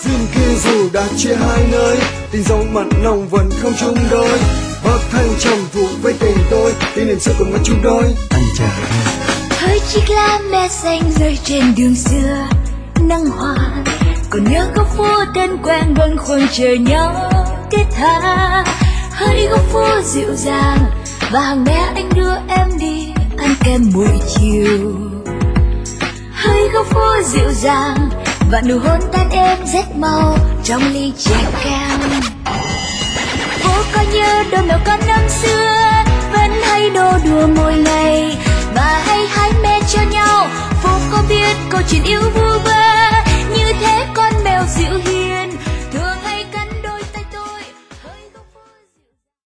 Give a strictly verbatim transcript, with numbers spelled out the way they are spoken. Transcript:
duyên kia dù đã chia hai nơi, tình dấu mặn nồng vẫn không chung đôi. Bậc thang trầm thuộc với tình tôi, tình niệm xưa cùng mắt chung đôi. Anh chờ hỡi chiếc lá me xanh rơi trên đường xưa nắng hoa, còn nhớ góc phố thân quen bâng khuâng chờ nhau thiết tha. Hỡi góc phố dịu dàng và hàng bé anh đưa em đi ăn kem buổi chiều. Hỡi góc phố dịu dàng và nụ hôn tan êm rét màu trong ly chè kem. Phố có nhớ đôi mèo con năm xưa vẫn hay đô đùa mỗi ngày và hay hái me cho nhau. Phố có biết câu chuyện yêu vui